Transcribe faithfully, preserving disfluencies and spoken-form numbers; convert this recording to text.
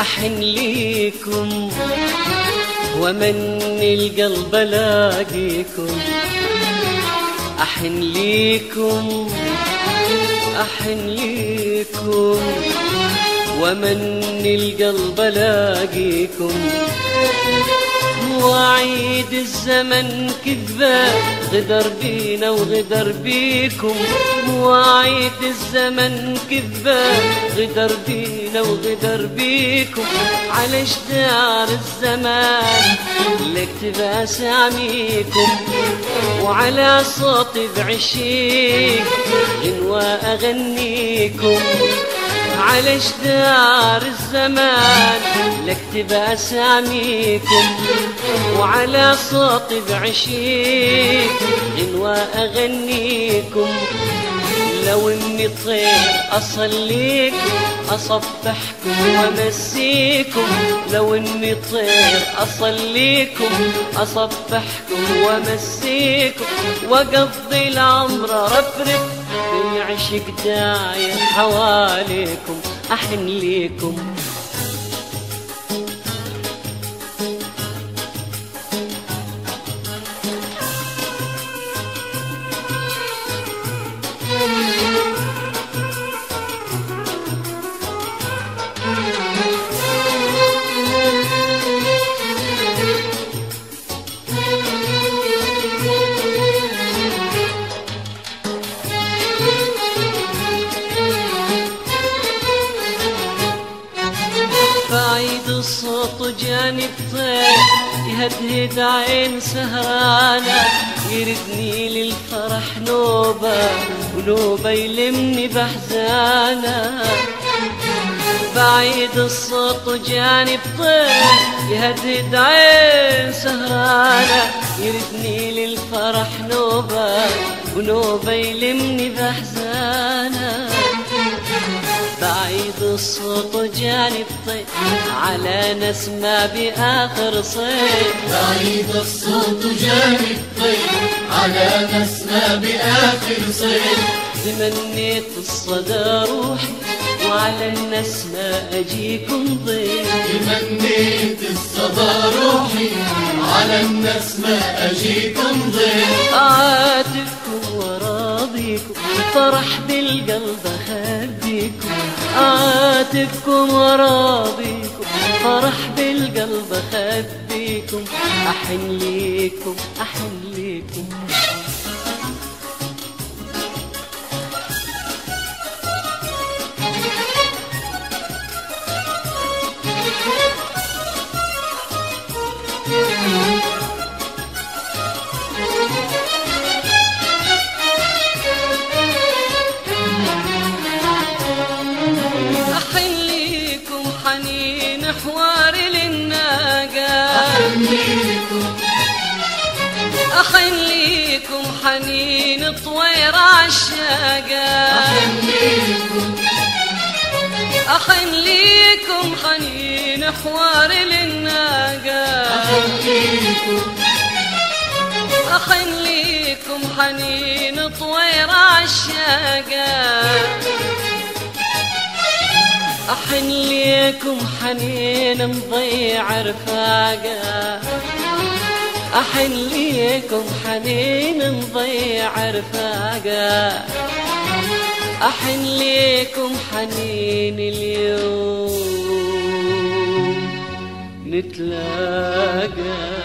أحن ليكم ومن القلب لاقيكم، أحن ليكم أحن ليكم ومن القلب لاقيكم. مواعيد الزمن كذبة غدر بينا وغدر بيكم، مواعيد الزمن كذبة غدر بينا وغدر بيكم. على جدار الزمان لكتب أساميكم، وعلى صوتي بعشيق غنوة أغنيكم. على جدار الزمان لكتب أساميكم، وعلى صوتي بعشيق غنوة أغنيكم. لو اني طير أصليكم أصبحكم وأمسيكم، لو اني طير أصليكم أصبحكم وأمسيكم. وأقضي العمر رفرف بالعشق داير حواليكم، أحن ليكم. بعيد الصوت جاني الطير يهدهد عين سهرانة، يردني للفرح نوبة ونوبة يلمني بحزانة. بعيد الصوت جاني الطير يهدهد عين سهرانة، يردني للفرح نوبة ونوبة يلمني بحزانة. بعيد الصوت جاني الطير على نسمة بآخر صيد، بعيد الصوت جاني الطير على نسمة بآخر صيد. تمنيت الصدى روحي وعلى النسمة أجيكم ضيف، تمنيت الصدى روحي على النسمة أجيكم ضيف. أعاتبكم وراضيكم فرح بالقلب أخبيكم، أعاتبكم وراضيكم فرح بالقلب أخبيكم. أحن ليكم أحن ليكم. أحن ليكم حنين حواري للناقة، أحن ليكم حنين طوير عالشاقة، أحن ليكم حنين حواري للناقة، أحن ليكم حنين طوير عالشاقة. أحن ليكم حنين مضيع رفاقة، أحن ليكم حنين مضيع رفاقة. أحن ليكم حنين اليوم نتلاقى.